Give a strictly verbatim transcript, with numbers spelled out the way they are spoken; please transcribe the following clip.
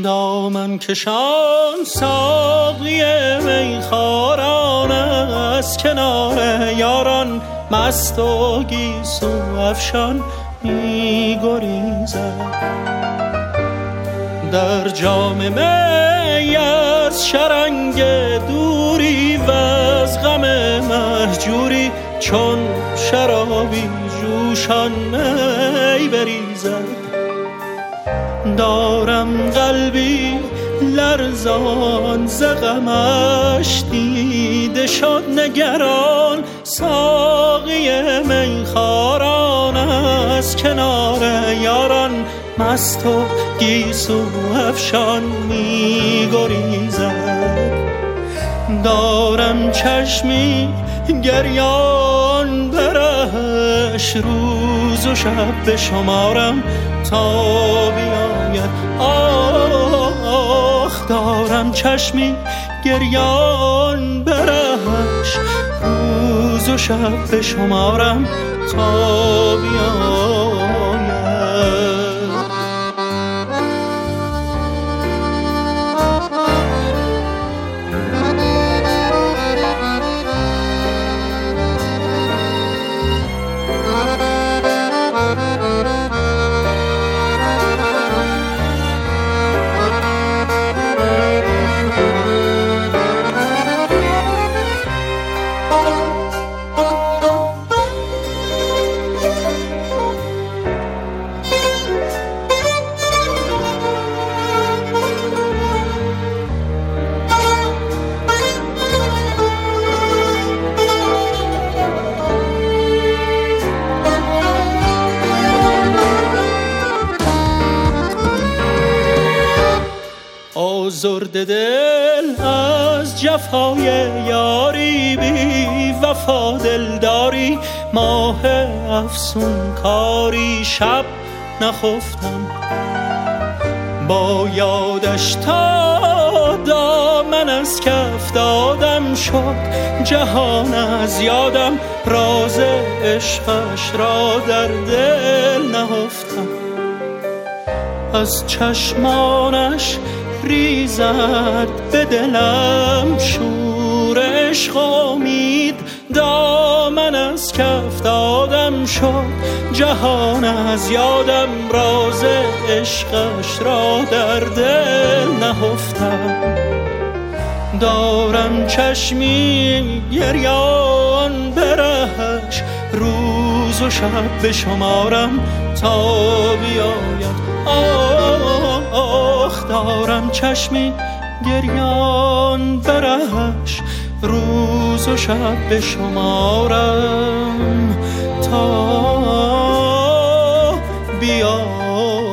دامن کشان ساقی میخواران از کنار یاران مست و گیسو افشان می گریزد. در جام می از شرنگ دوری و از غم مهجوری چون شرابی جوشان می بریزد. دارم قلبی لرزان ز غمش دیده شد نگران ساقی میخواران از کنار یاران مست و گیسو افشان می گریزد. دارم چشمی گریان برهش روز و شب بشمارم تا بیاید. آخ دارم چشمی گریان برهش روز و شب بشمارم تا بیاید. آزرده دل از جفای یاری بی وفا دلداری ماه افسون کاری شب نخفتم با یادش تا دامن از کف دادم شد جهان از یادم راز عشقش را در دل نهفتم. از چشمانش ریزد به دلم شور عشق امید دامن از کف دادم شد جهان از یادم راز عشقش را در دل نهفتم. دارم چشمی گریان برهش روز و شب بشمارم تا بیاید. آخ دارم چشمی گریان برهش روز و شب بشمارم تا بیاید.